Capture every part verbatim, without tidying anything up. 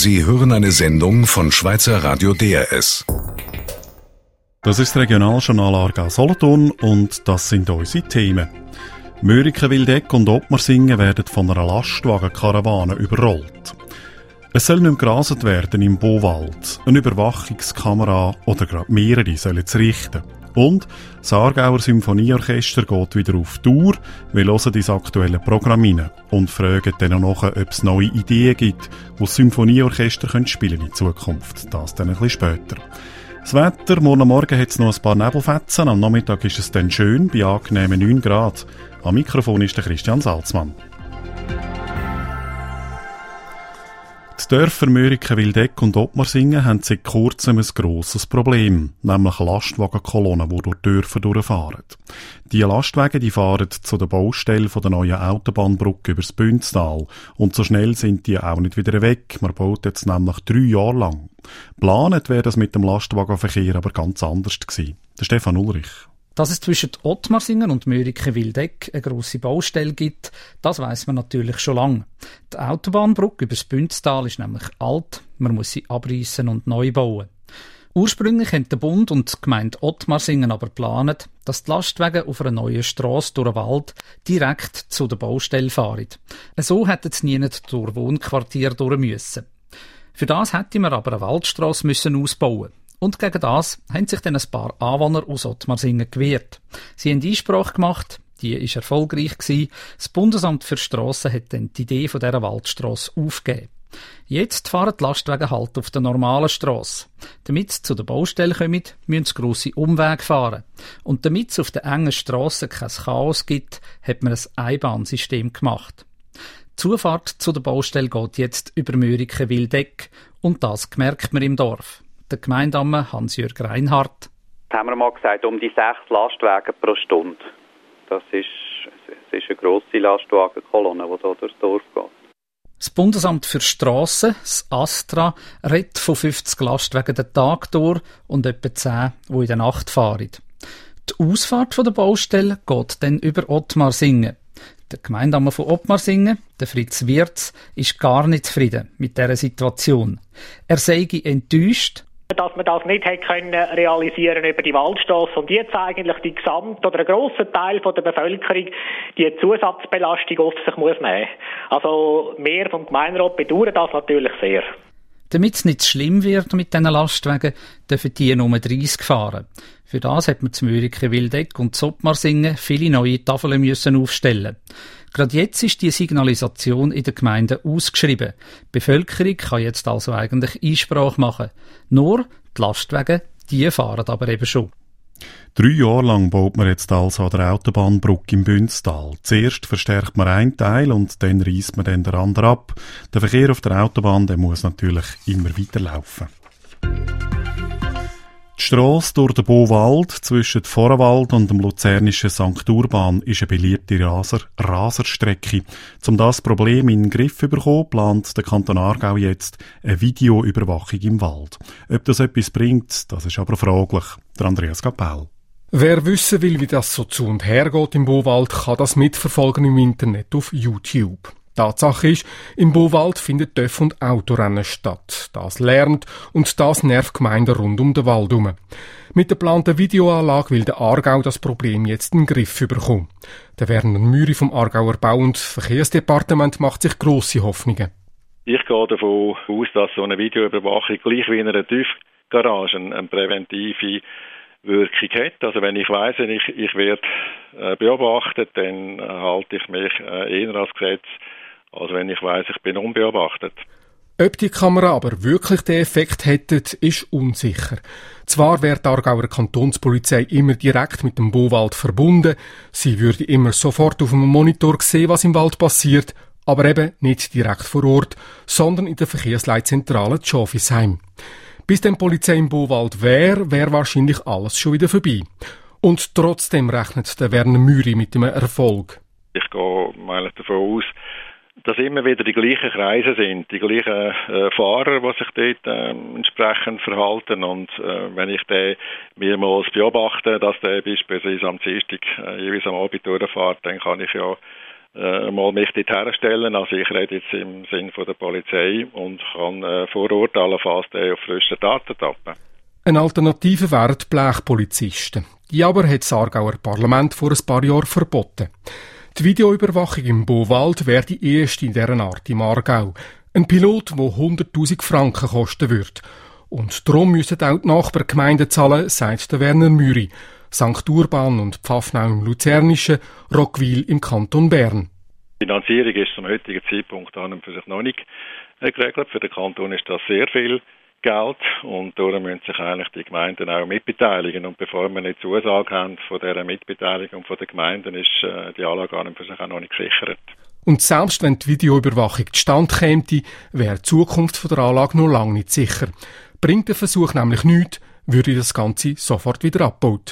Sie hören eine Sendung von Schweizer Radio D R S. Das ist das Regionaljournal Aargau-Solothurn und das sind unsere Themen. Mörike, Wildeck und Ottmarsingen werden von einer Lastwagenkarawane überrollt. Es soll nicht mehr gerasert werden im Beauwald. Eine Überwachungskamera oder gerade mehrere sollen es richten. Und das Aargauer Symphonieorchester geht wieder auf Tour. Wir hören das aktuelle Programm rein und fragen dann noch, ob es neue Ideen gibt, die das Symphonieorchester spielen in Zukunft. Das dann ein bisschen später. Das Wetter, morgen Morgen hat es noch ein paar Nebelfetzen, am Nachmittag ist es dann schön, bei angenehmen neun Grad. Am Mikrofon ist der Christian Salzmann. Die Dörfer Mörike, Wildeck und Ottmarsingen haben seit kurzem ein grosses Problem, nämlich Lastwagenkolonnen, die durch die Dörfer durchfahren. Die Lastwagen die fahren zu der Baustelle von der neuen Autobahnbrücke übers Bünztal und so schnell sind die auch nicht wieder weg. Man baut jetzt nämlich drei Jahre lang. Geplant wäre das mit dem Lastwagenverkehr aber ganz anders gewesen. Der Stefan Ulrich. Dass es zwischen Ottmarsingen und Mörike-Wildeck eine grosse Baustelle gibt, das weiss man natürlich schon lange. Die Autobahnbrücke übers Bünztal ist nämlich alt, man muss sie abreißen und neu bauen. Ursprünglich haben der Bund und die Gemeinde Ottmarsingen aber geplant, dass die Lastwagen auf einer neuen Strasse durch den Wald direkt zu der Baustelle fahren. So hätten sie nie nicht durch Wohnquartier durch müssen. Für das hätte man aber eine Waldstrasse müssen ausbauen. Und gegen das haben sich dann ein paar Anwohner aus Ottmarsingen gewehrt. Sie haben Einsprache gemacht, die war erfolgreich gewesen. Das Bundesamt für Strassen hat dann die Idee von dieser Waldstrasse aufgegeben. Jetzt fahren die Lastwagen halt auf der normalen Strasse. Damit sie zu der Baustelle kommen, müssen sie grosse Umwege fahren. Und damit es auf der engen Strasse kein Chaos gibt, hat man ein Einbahnsystem gemacht. Die Zufahrt zu der Baustelle geht jetzt über Mörike-Wildeck und das merkt man im Dorf. Der Gemeindeamme Hans-Jürg Reinhardt. Das haben wir mal gesagt, um die sechs Lastwagen pro Stunde. Das ist, das ist eine grosse Lastwagenkolonne, die hier durchs Dorf geht. Das Bundesamt für Strassen, das ASTRA, redet von fünfzig Lastwagen den Tag durch und etwa zehn, die in der Nacht fahren. Die Ausfahrt von der Baustelle geht dann über Ottmarsingen. Der Gemeindeamme von Ottmarsingen, der Fritz Wirz, ist gar nicht zufrieden mit dieser Situation. Er sei enttäuscht, dass man das nicht hätte können realisieren über die Waldstrasse und jetzt eigentlich die gesamte oder ein grosser Teil von der Bevölkerung die Zusatzbelastung auf sich muss nehmen. Also wir vom Gemeinderat bedauern das natürlich sehr. Damit es nicht schlimm wird mit diesen Lastwagen, dürfen die Nummer dreissig fahren. Für das hat man zu Mörike-Wildeck und zu Ottmarsingen viele neue Tafeln müssen aufstellen. Gerade jetzt ist die Signalisation in der Gemeinde ausgeschrieben. Die Bevölkerung kann jetzt also eigentlich Einsprache machen. Nur die Lastwagen, die fahren aber eben schon. Drei Jahre lang baut man jetzt also an der Autobahnbrücke im Bünztal. Zuerst verstärkt man einen Teil und dann reisst man dann den anderen ab. Der Verkehr auf der Autobahn der muss natürlich immer weiterlaufen. Die Strasse durch den Beauwald zwischen Vorwald und dem luzernischen Sankt Urban ist eine beliebte Raser Raserstrecke. Um das Problem in den Griff zu bekommen, plant der Kanton Aargau jetzt eine Videoüberwachung im Wald. Ob das etwas bringt, das ist aber fraglich. Der Andreas Kapell. Wer wissen will, wie das so zu und her geht im Beauwald, kann das mitverfolgen im Internet auf YouTube. Tatsache ist, im Beauwald findet Töff- und Autorennen statt. Das lärmt und das nervt Gemeinden rund um den Wald herum. Mit der geplanten Videoanlage will der Aargau das Problem jetzt in den Griff bekommen. Der Werner Müri vom Aargauer Bau- und Verkehrsdepartement macht sich grosse Hoffnungen. Ich gehe davon aus, dass so eine Videoüberwachung gleich wie in einer Tiefgarage eine präventive Wirkung hat. Also wenn ich weiss, ich, ich werde äh, beobachtet, dann äh, halte ich mich äh, eher als Gesetz, als wenn ich weiss, ich bin unbeobachtet. Ob die Kamera aber wirklich den Effekt hätte, ist unsicher. Zwar wäre die Aargauer Kantonspolizei immer direkt mit dem Beauwald verbunden, sie würde immer sofort auf dem Monitor sehen, was im Wald passiert, aber eben nicht direkt vor Ort, sondern in der Verkehrsleitzentrale Schofisheim. Bis dann die Polizei im Beauwald wäre, wäre wahrscheinlich alles schon wieder vorbei. Und trotzdem rechnet der Werner Müri mit einem Erfolg. Ich gehe mal davon aus, dass immer wieder die gleichen Kreise sind, die gleichen äh, Fahrer, die sich dort äh, entsprechend verhalten. Und äh, wenn ich den mehrmals beobachte, dass der beispielsweise am Dienstag äh, jeweils am Abend durchfährt, dann kann ich ja äh, mal mich dort herstellen. Also ich rede jetzt im Sinn von der Polizei und kann äh, vor Ort allenfalls den auf frischen Daten tappen. Eine Alternative wären die Blechpolizisten. Die aber hat das Aargauer Parlament vor ein paar Jahren verboten. Die Videoüberwachung im Beauwald wäre die erste in dieser Art im Aargau. Ein Pilot, der hunderttausend Franken kosten würde. Und darum müssen auch die Nachbargemeinden zahlen, sagt der Werner Müri. Sankt Urban und Pfaffnau im Luzernischen, Roggwil im Kanton Bern. Die Finanzierung ist zum heutigen Zeitpunkt an und für sich noch nicht geregelt. Für den Kanton ist das sehr viel Geld und darum müssen sich eigentlich die Gemeinden auch mitbeteiligen. Und bevor wir eine Zusage haben von dieser Mitbeteiligung von den Gemeinden, ist äh, die Anlage an und für sich auch noch nicht gesichert. Und selbst wenn die Videoüberwachung zustande käme, wäre die Zukunft der Anlage noch lange nicht sicher. Bringt der Versuch nämlich nichts, würde das Ganze sofort wieder abgebaut.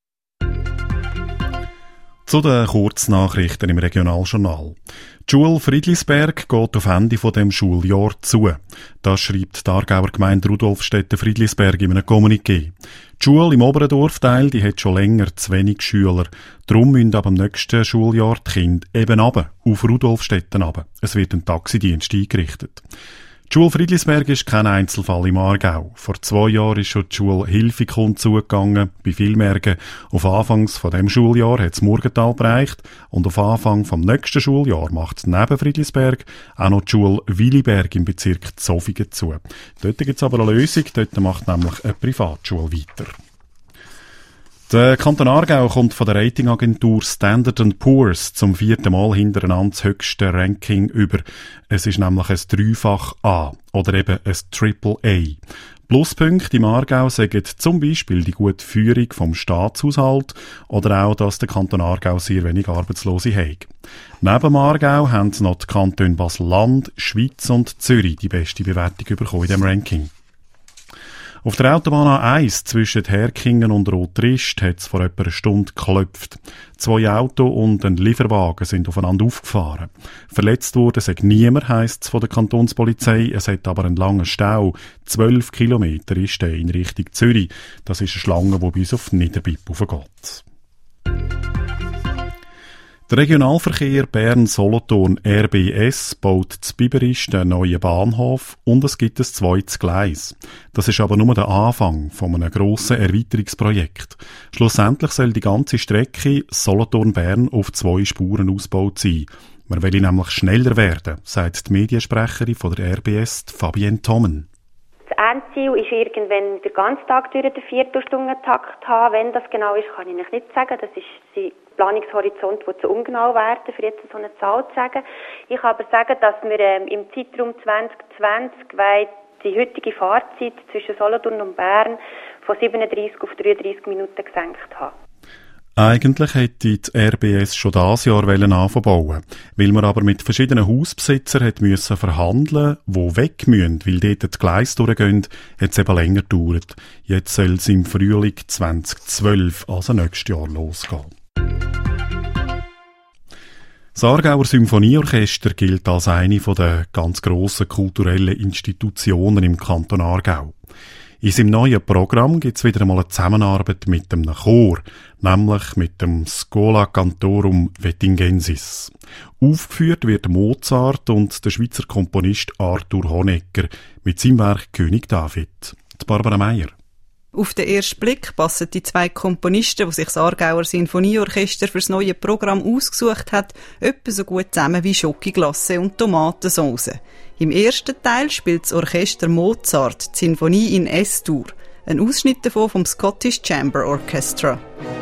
Zu den Kurznachrichten im Regionaljournal. Die Schule Friedlisberg geht auf Ende von dem Schuljahr zu. Das schreibt die Aargauer Gemeinde Rudolfstetten-Friedlisberg in einem Kommuniqué. Die Schule im oberen Dorfteil, die hat schon länger zu wenig Schüler. Darum müssen ab dem nächsten Schuljahr die Kinder eben runter, auf Rudolfstetten runter. Es wird ein Taxidienst eingerichtet. Die Schule Friedlisberg ist kein Einzelfall im Aargau. Vor zwei Jahren ist schon die Schule Hilfikund zugegangen. Bei Vilmergen auf Anfangs von dem Schuljahr hat es Murgenthal bereicht und auf Anfang vom nächsten Schuljahr macht neben Friedlisberg auch noch die Schule Williberg im Bezirk Zofingen zu. Dort gibt es aber eine Lösung, dort macht nämlich eine Privatschule weiter. Der Kanton Aargau kommt von der Ratingagentur Standard and Poor's zum vierten Mal hintereinander das höchste Ranking über. Es ist nämlich ein Dreifach A oder eben ein Triple A. Pluspunkte im Aargau sagen zum Beispiel die gute Führung vom Staatshaushalt oder auch, dass der Kanton Aargau sehr wenig Arbeitslose hat. Neben dem Aargau haben noch die Kantone Basel-Land, Schweiz und Zürich die beste Bewertung bekommen in diesem Ranking. Auf der Autobahn A eins zwischen Herkingen und Rotrist hat es vor etwa einer Stunde geklopft. Zwei Autos und ein Lieferwagen sind aufeinander aufgefahren. Verletzt wurde sei niemand, heisst es von der Kantonspolizei. Es hat aber einen langen Stau. Zwölf Kilometer ist der in Richtung Zürich. Das ist eine Schlange, die bis auf Niederbipp raufgeht. Der Regionalverkehr Bern-Solothurn R B S baut zu Biberist einen neuen Bahnhof und es gibt ein zweites Gleis. Das ist aber nur der Anfang von einem grossen Erweiterungsprojekt. Schlussendlich soll die ganze Strecke Solothurn-Bern auf zwei Spuren ausgebaut sein. Man will nämlich schneller werden, sagt die Mediensprecherin von der R B S, Fabienne Thommen. Das Endziel ist irgendwann den ganzen Tag durch den Viertelstundentakt haben. Wenn das genau ist, kann ich Ihnen nicht sagen. Das ist der Planungshorizont, der zu ungenau wäre, für jetzt so eine Zahl zu sagen. Ich kann aber sagen, dass wir ähm, im Zeitraum zwanzig zwanzig die heutige Fahrzeit zwischen Solothurn und Bern von siebenunddreissig auf dreiunddreissig Minuten gesenkt haben. Eigentlich hätte die R B S schon dieses Jahr anfangen bauen. Weil man aber mit verschiedenen Hausbesitzern hat müssen verhandeln, wo weg müssen, weil dort die Gleise durchgehen, hat es eben länger gedauert. Jetzt soll es im Frühling zwanzig zwölf, also nächstes Jahr, losgehen. Das Aargauer Symphonieorchester gilt als eine der ganz grossen kulturellen Institutionen im Kanton Aargau. In seinem neuen Programm gibt es wieder einmal eine Zusammenarbeit mit einem Chor, nämlich mit dem Schola Cantorum Wettingensis. Aufgeführt wird Mozart und der Schweizer Komponist Arthur Honegger mit seinem Werk König David. Die Barbara Meier. Auf den ersten Blick passen die zwei Komponisten, die sich das Aargauer Sinfonieorchester für das neue Programm ausgesucht hat, etwa so gut zusammen wie Schokoglasse und Tomatensauce. Im ersten Teil spielt das Orchester Mozart die Sinfonie in S-Dur, ein Ausschnitt davon vom Scottish Chamber Orchestra.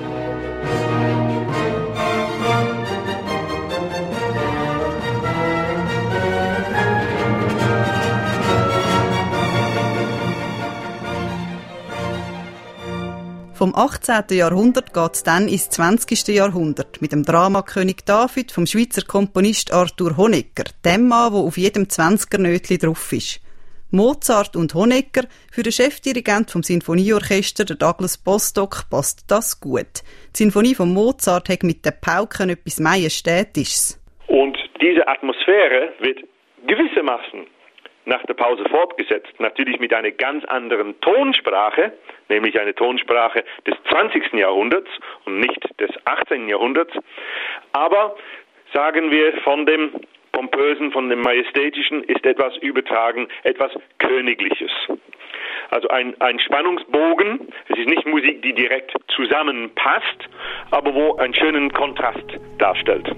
Vom achtzehnten Jahrhundert geht es dann ins zwanzigsten Jahrhundert mit dem Drama König David vom Schweizer Komponist Arthur Honegger, dem Mann, der auf jedem Zwanzigernötli drauf ist. Mozart und Honegger, für den Chefdirigent vom Sinfonieorchester, der Douglas Bostock, passt das gut. Die Sinfonie von Mozart hat mit den Pauken etwas Majestätisches. Und diese Atmosphäre wird gewissermaßen nach der Pause fortgesetzt, natürlich mit einer ganz anderen Tonsprache, nämlich eine Tonsprache des zwanzigsten Jahrhunderts und nicht des achtzehnten Jahrhunderts. Aber sagen wir, von dem Pompösen, von dem Majestätischen ist etwas übertragen, etwas Königliches. Also ein, ein Spannungsbogen, es ist nicht Musik, die direkt zusammenpasst, aber wo einen schönen Kontrast darstellt.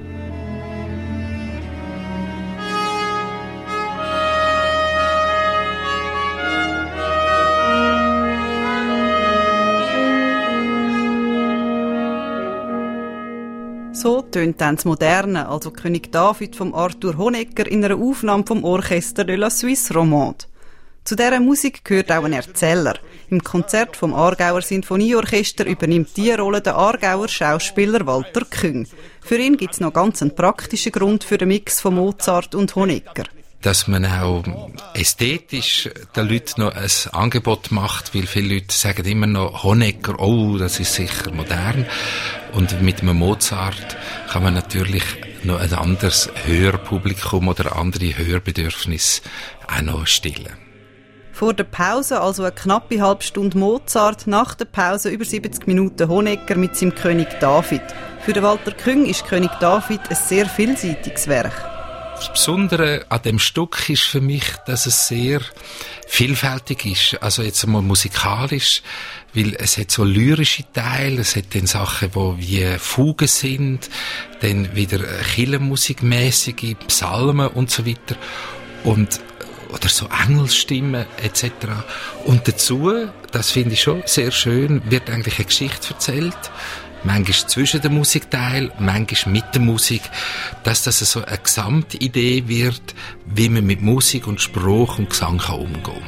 So tönt dann das Moderne, also König David vom Arthur Honegger in einer Aufnahme vom Orchestre de la Suisse Romande. Zu dieser Musik gehört auch ein Erzähler. Im Konzert vom Aargauer Sinfonieorchester übernimmt die Rolle der Aargauer Schauspieler Walter Küng. Für ihn gibt es noch ganz einen praktischen Grund für den Mix von Mozart und Honegger. Dass man auch ästhetisch den Leuten noch ein Angebot macht, weil viele Leute sagen immer noch Honegger, oh, das ist sicher modern. Und mit einem Mozart kann man natürlich noch ein anderes Hörpublikum oder andere Hörbedürfnisse auch noch stillen. Vor der Pause also eine knappe halbe Stunde Mozart, nach der Pause über siebzig Minuten Honegger mit seinem König David. Für den Walter Küng ist König David ein sehr vielseitiges Werk. Das Besondere an dem Stück ist für mich, dass es sehr vielfältig ist. Also jetzt einmal musikalisch, weil es hat so lyrische Teile, es hat dann Sachen, die wie Fugen sind, dann wieder Kirchenmusikmäßige Psalmen und so weiter und oder so Engelsstimmen et cetera. Und dazu, das finde ich schon sehr schön, wird eigentlich eine Geschichte erzählt. Manchmal zwischen dem Musikteil, manchmal mit der Musik, dass das so eine Gesamtidee wird, wie man mit Musik und Spruch und Gesang kann umgehen kann.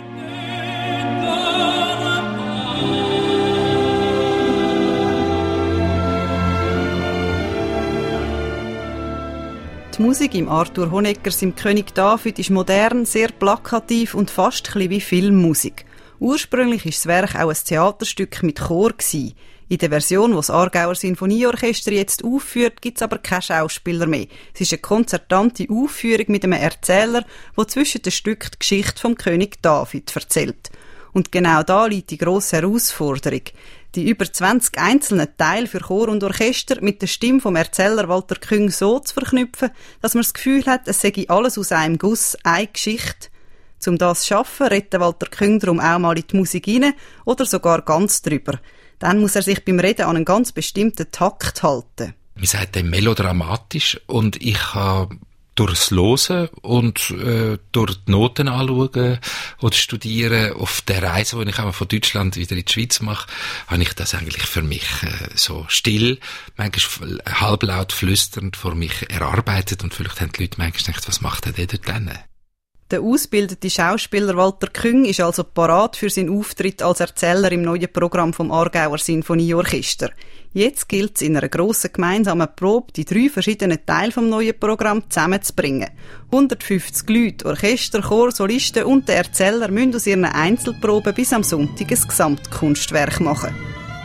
Die Musik im Arthur Honegger, seinem König David, ist modern, sehr plakativ und fast ein bisschen wie Filmmusik. Ursprünglich war das Werk auch ein Theaterstück mit Chor gewesen. In der Version, die das Aargauer Sinfonieorchester jetzt aufführt, gibt es aber keine Schauspieler mehr. Es ist eine konzertante Aufführung mit einem Erzähler, der zwischen den Stücken die Geschichte vom König David erzählt. Und genau da liegt die grosse Herausforderung. Die über zwanzig einzelnen Teile für Chor und Orchester mit der Stimme vom Erzähler Walter Küng so zu verknüpfen, dass man das Gefühl hat, es sei alles aus einem Guss, eine Geschichte. Um das zu schaffen, redet Walter Küng darum auch mal in die Musik rein oder sogar ganz drüber. Dann muss er sich beim Reden an einen ganz bestimmten Takt halten. Man sagt dann melodramatisch und ich habe durchs Hören und äh, durch die Noten anschauen oder studieren, auf der Reise, die ich auch von Deutschland wieder in die Schweiz mache, habe ich das eigentlich für mich äh, so still, manchmal halblaut flüsternd vor mich erarbeitet und vielleicht haben die Leute manchmal gedacht, was macht er denn dort hin? Der ausgebildete Schauspieler Walter Küng ist also parat für seinen Auftritt als Erzähler im neuen Programm vom Aargauer Sinfonieorchester. Jetzt gilt es in einer grossen gemeinsamen Probe, die drei verschiedenen Teile vom neuen Programm zusammenzubringen. hundertfünfzig Leute, Orchester, Chor, Solisten und der Erzähler müssen aus ihren Einzelproben bis am Sonntag ein Gesamtkunstwerk machen.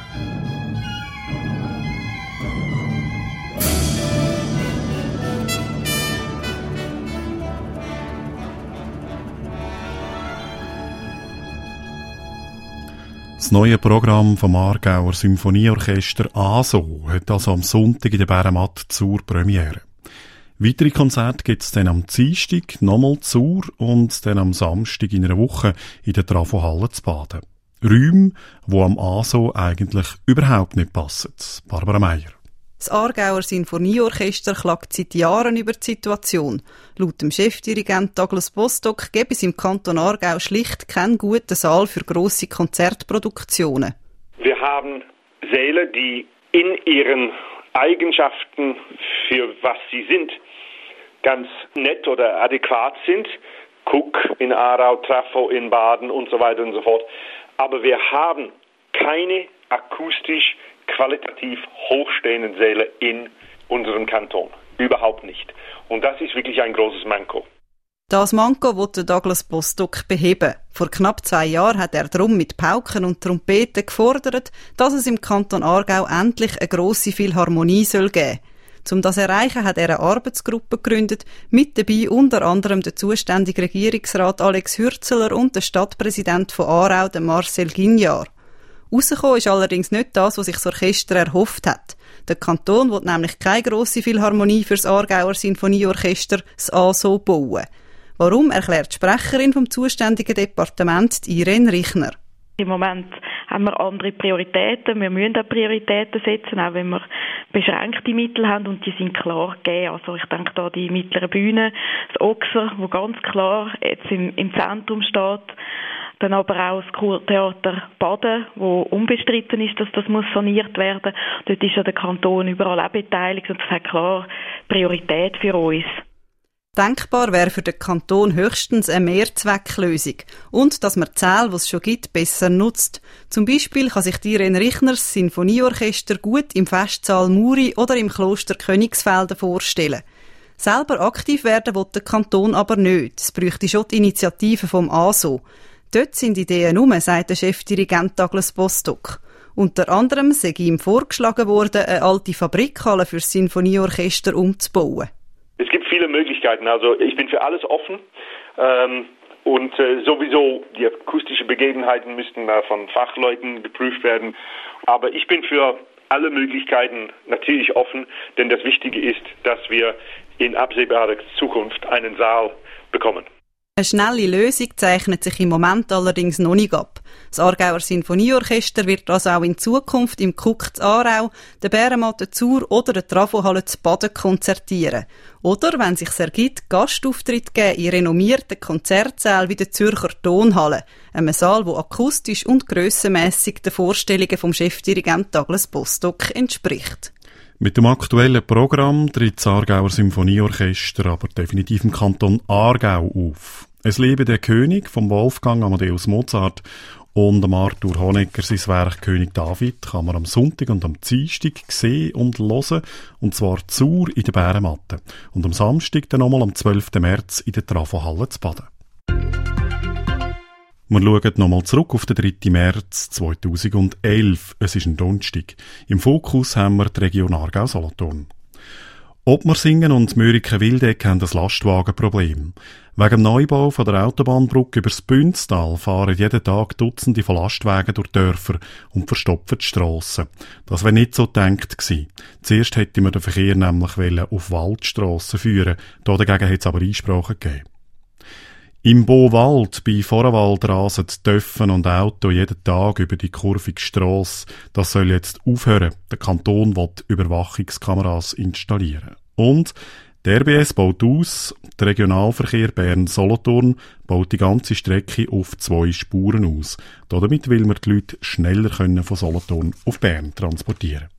Das neue Programm vom Aargauer Symphonieorchester A S O hat also am Sonntag in der Bärenmatt zur Premiere. Weitere Konzerte gibt es dann am Dienstag nochmal zur und dann am Samstag in einer Woche in der Trafohalle zu Baden. Räume, die am A S O eigentlich überhaupt nicht passen. Barbara Meier. Das Aargauer Sinfonieorchester klagt seit Jahren über die Situation. Laut dem Chefdirigent Douglas Bostock gäbe es im Kanton Aargau schlicht keinen guten Saal für grosse Konzertproduktionen. Wir haben Säle, die in ihren Eigenschaften, für was sie sind, ganz nett oder adäquat sind. Cook in Aarau, Trafo in Baden und so weiter und so fort. Aber wir haben keine akustisch qualitativ hochstehenden Säle in unserem Kanton. Überhaupt nicht. Und das ist wirklich ein großes Manko. Das Manko wollte Douglas Bostock beheben. Vor knapp zwei Jahren hat er darum mit Pauken und Trompeten gefordert, dass es im Kanton Aargau endlich eine grosse Philharmonie soll geben. Um das zu erreichen, hat er eine Arbeitsgruppe gegründet, mit dabei unter anderem der zuständige Regierungsrat Alex Hürzeler und der Stadtpräsident von Aarau, der Marcel Guignard. Rausgekommen ist allerdings nicht das, was sich das Orchester erhofft hat. Der Kanton will nämlich keine grosse Philharmonie für das Aargauer Sinfonieorchester, das A S O, bauen. Warum, erklärt die Sprecherin vom zuständigen Departement, Irene Richner. Im Moment haben wir andere Prioritäten. Wir müssen auch Prioritäten setzen, auch wenn wir beschränkte Mittel haben, und die sind klar gegeben. Also ich denke da die mittlere Bühne, das Ochser, wo ganz klar jetzt im, im Zentrum steht. Dann aber auch das Kurtheater Baden, wo unbestritten ist, dass das muss saniert werden. Dort ist ja der Kanton überall auch beteiligt und das hat klar Priorität für uns. Denkbar wäre für den Kanton höchstens eine Mehrzwecklösung und dass man die Säle, die es schon gibt, besser nutzt. Zum Beispiel kann sich Irene Richners Sinfonieorchester gut im Festsaal Muri oder im Kloster Königsfelden vorstellen. Selber aktiv werden will der Kanton aber nicht. Es bräuchte schon die Initiative vom A S O. Dort sind Ideen rum, sagt der Chefdirigent Douglas Bostock. Unter anderem sei ihm vorgeschlagen worden, eine alte Fabrikhalle für das Sinfonieorchester umzubauen. Es gibt viele Möglichkeiten, also ich bin für alles offen ähm, und äh, sowieso die akustischen Begebenheiten müssten äh, von Fachleuten geprüft werden, aber ich bin für alle Möglichkeiten natürlich offen, denn das Wichtige ist, dass wir in absehbarer Zukunft einen Saal bekommen. Eine schnelle Lösung zeichnet sich im Moment allerdings noch nicht ab. Das Aargauer Sinfonieorchester wird also auch in Zukunft im Kuck zu Aarau, der Bärenmatt Zur oder der Trafohalle zu Baden konzertieren. Oder, wenn es sich ergibt, Gastauftritt geben in renommierten Konzertsälen wie der Zürcher Tonhalle, einem Saal, der akustisch und grössenmässig den Vorstellungen vom Chefdirigent Douglas Bostock entspricht. Mit dem aktuellen Programm tritt das Aargauer Symphonieorchester aber definitiv im Kanton Aargau auf. Es lebe der König vom Wolfgang Amadeus Mozart und am Arthur Honegger sein Werk König David kann man am Sonntag und am Dienstag sehen und hören, und zwar Zur in der Bärenmatte und am Samstag dann nochmal am zwölften März in der Trafohalle zu Baden. Wir schauen nochmal zurück auf den dritten März zweitausendelf. Es ist ein Donnerstag. Im Fokus haben wir die Region Aargau-Solothurn. Ottmarsingen und Mörike-Wildeck haben ein Lastwagenproblem. Wegen dem Neubau von der Autobahnbrücke übers Bünztal fahren jeden Tag Dutzende von Lastwagen durch Dörfer und verstopfen die Strassen. Das wäre nicht so gedacht gewesen. Zuerst hätte man den Verkehr nämlich auf Waldstrassen führen. Dagegen hat es aber Einsprachen gegeben. Im Beauwald bei Vorwald rasen Töffen und Auto jeden Tag über die kurvige Strasse. Das soll jetzt aufhören. Der Kanton will Überwachungskameras installieren. Und der R B S baut aus. Der Regionalverkehr Bern-Solothurn baut die ganze Strecke auf zwei Spuren aus. Damit will man die Leute schneller können von Solothurn auf Bern transportieren.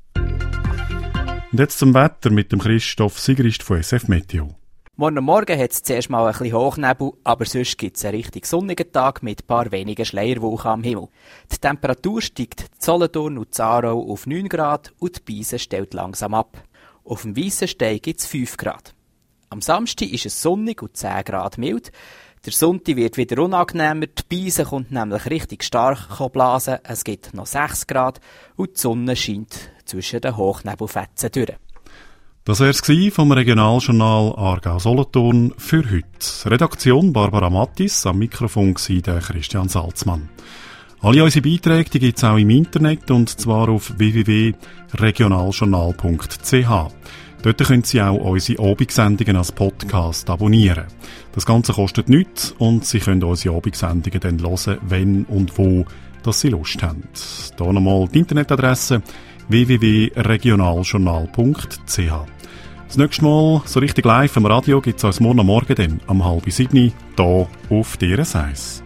Und jetzt zum Wetter mit dem Christoph Sigrist von S F Meteo. Morgen Morgen hat es zuerst mal ein bisschen Hochnebel, aber sonst gibt es einen richtig sonnigen Tag mit ein paar wenigen Schleierwolken am Himmel. Die Temperatur steigt in Solothurn und Aarau auf neun Grad und die Beise stellt langsam ab. Auf dem Weissenstein gibt es fünf Grad. Am Samstag ist es sonnig und zehn Grad mild. Der Sonntag wird wieder unangenehmer, die Beise kommt nämlich richtig stark blasen, es gibt noch sechs Grad und die Sonne scheint zwischen den Hochnebelfetzen durch. Das wär's gsi vom Regionaljournal Aargau-Solothurn für heute. Redaktion Barbara Mattis, am Mikrofon gsi der Christian Salzmann. Alle unsere Beiträge die gibt's auch im Internet, und zwar auf w w w punkt regionaljournal punkt c h. Dort können Sie auch unsere Abendsendungen als Podcast abonnieren. Das Ganze kostet nichts und Sie können unsere Abendsendungen dann hören, wenn und wo dass Sie Lust haben. Hier nochmal die Internetadresse w w w punkt regionaljournal punkt c h. Das nächste Mal, so richtig live am Radio, gibt es uns morgen am Morgen dann, um halb sieben, hier auf D R S eins.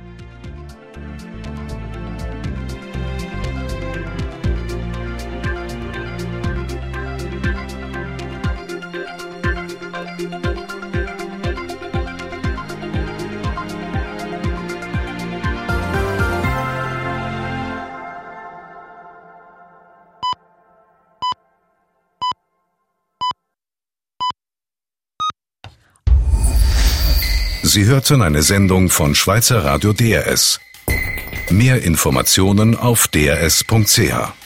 Sie hörten eine Sendung von Schweizer Radio D R S. Mehr Informationen auf d r s punkt c h.